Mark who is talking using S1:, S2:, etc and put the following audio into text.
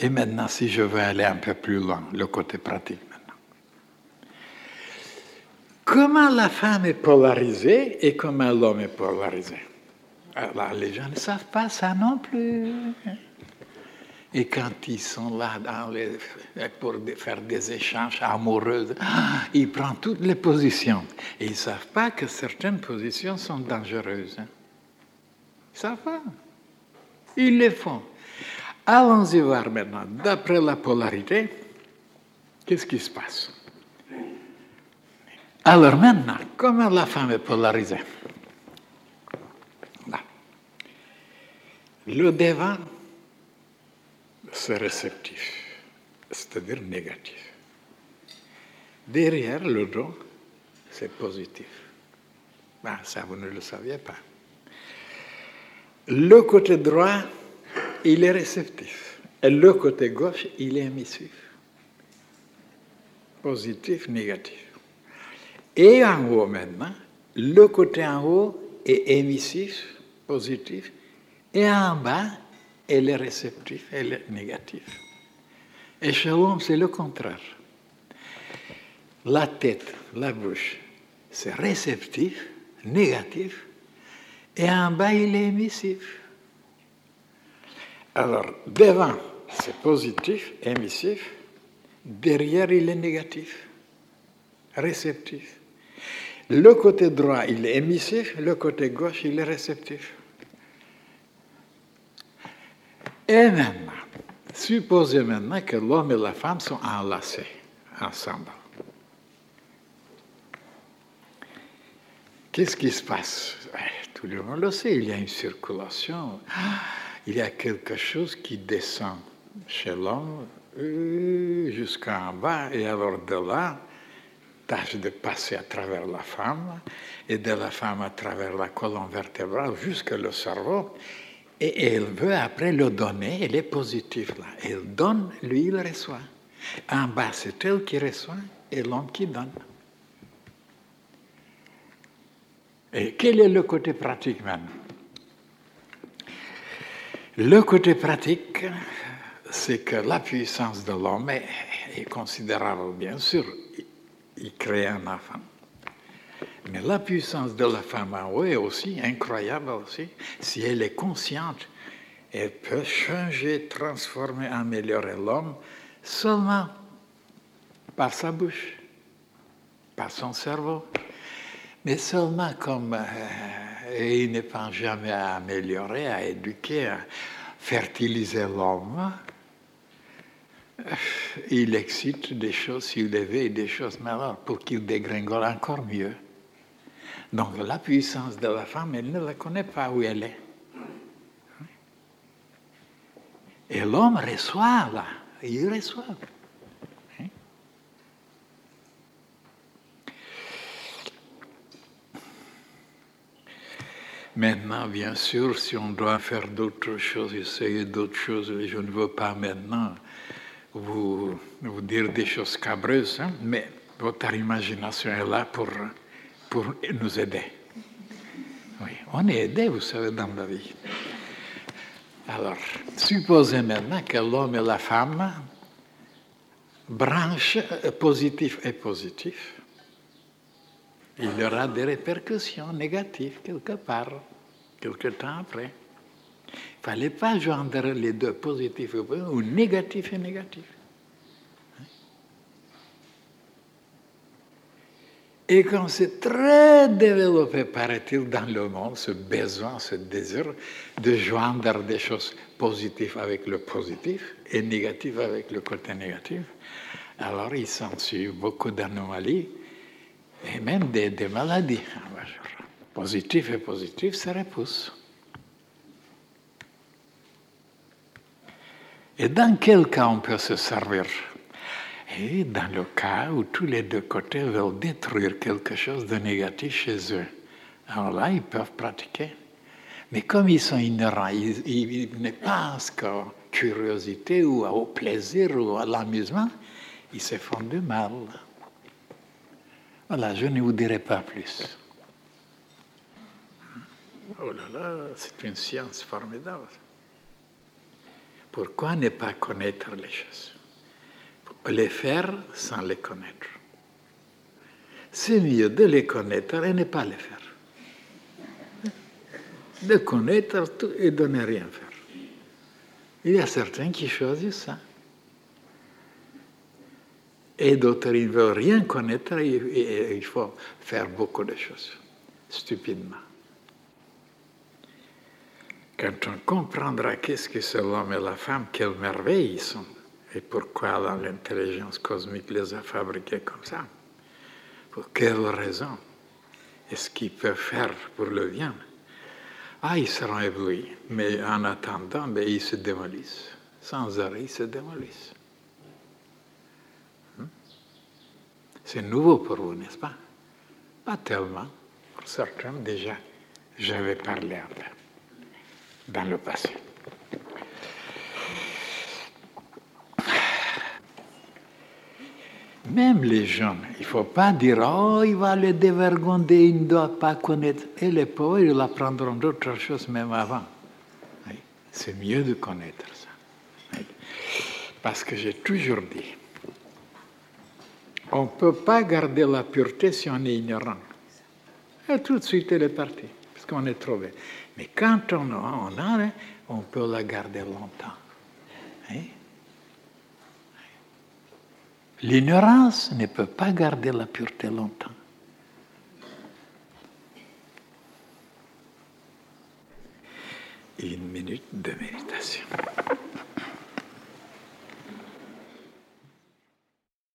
S1: Et maintenant, si je veux aller un peu plus loin, le côté pratique maintenant. Comment la femme est polarisée et comment l'homme est polarisé? Alors, les gens ne savent pas ça non plus. Et quand ils sont là pour faire des échanges amoureux, ils prennent toutes les positions. Et ils ne savent pas que certaines positions sont dangereuses. Ils ne savent pas. Ils les font. Allons-y voir maintenant, d'après la polarité, qu'est-ce qui se passe? Alors maintenant, comment la femme est polarisée? Là. Le devant, c'est réceptif, c'est-à-dire négatif. Derrière le dos, c'est positif. Ben, ça, vous ne le saviez pas. Le côté droit, il est réceptif. Et le côté gauche, il est émissif. Positif, négatif. Et en haut maintenant, le côté en haut est émissif, positif, et en bas, elle est réceptif, elle est négatif. Et chez l'homme, c'est le contraire. La tête, la bouche, c'est réceptif, négatif, et en bas, il est émissif. Alors, devant, c'est positif, émissif, derrière, il est négatif, réceptif. Le côté droit, il est émissif, le côté gauche, il est réceptif. Et maintenant, supposez maintenant que l'homme et la femme sont enlacés ensemble. Qu'est-ce qui se passe? Tout le monde le sait, il y a une circulation, il y a quelque chose qui descend chez l'homme jusqu'en bas, et alors de là, tâche de passer à travers la femme, et de la femme à travers la colonne vertébrale jusqu'au cerveau, et elle veut après le donner, elle est positive là. Elle donne, lui il reçoit. En bas, c'est elle qui reçoit et l'homme qui donne. Et quel est le côté pratique maintenant? Le côté pratique, c'est que la puissance de l'homme est considérable, bien sûr. Il crée un enfant. Mais la puissance de la femme en haut est aussi incroyable aussi. Si elle est consciente, elle peut changer, transformer, améliorer l'homme seulement par sa bouche, par son cerveau. Mais seulement comme il n'est pas jamais à améliorer, à éduquer, à fertiliser l'homme, il excite des choses, il éveille des choses malades pour qu'il dégringole encore mieux. Donc la puissance de la femme, elle ne la connaît pas où elle est. Et l'homme reçoit là, il reçoit. Maintenant, bien sûr, si on doit faire d'autres choses, essayer d'autres choses, je ne veux pas maintenant vous dire des choses scabreuses, hein, mais votre imagination est là pour nous aider. Oui, on est aidé, vous savez, dans la vie. Alors, supposez maintenant que l'homme et la femme branchent positif et positif. Il y aura des répercussions négatives quelque part, quelque temps après. Il ne fallait pas joindre les deux, positifs ou négatifs et négatifs. Et comme c'est très développé, paraît-il, dans le monde, ce besoin, ce désir de joindre des choses positives avec le positif et négatives avec le côté négatif, alors il s'ensuit beaucoup d'anomalies et même des maladies. Positif et positif se repoussent. Et dans quel cas on peut se servir? Et dans le cas où tous les deux côtés veulent détruire quelque chose de négatif chez eux, alors là, ils peuvent pratiquer. Mais comme ils sont ignorants, ils ne pensent qu'à curiosité ou au plaisir ou à l'amusement, ils se font du mal. Voilà, je ne vous dirai pas plus. Oh là là, c'est une science formidable. Pourquoi ne pas connaître les choses? Les faire sans les connaître. C'est mieux de les connaître et ne pas les faire. De connaître tout et de ne rien faire. Il y a certains qui choisissent ça. Et d'autres, ils ne veulent rien connaître et il faut faire beaucoup de choses, stupidement. Quand on comprendra qu'est-ce que c'est l'homme et la femme, quelle merveille ils sont, et pourquoi l'intelligence cosmique les a fabriqués comme ça, pour quelle raison, et ce qu'ils peuvent faire pour le bien, ils seront éblouis. Mais en attendant, ils se démolissent. Sans arrêt, ils se démolissent. C'est nouveau pour vous, n'est-ce pas? Pas tellement. Pour certains, déjà, j'avais parlé un peu dans le passé. Même les jeunes, il ne faut pas dire « Oh, il va les dévergonder, il ne doit pas connaître. » Et les pauvres, ils apprendront d'autres choses même avant. Oui. C'est mieux de connaître ça. Oui. Parce que j'ai toujours dit, on ne peut pas garder la pureté si on est ignorant. Et tout de suite, elle est partie, parce qu'on est trouvé. Mais quand on a, on peut la garder longtemps. Oui. L'ignorance ne peut pas garder la pureté longtemps. Une minute de méditation.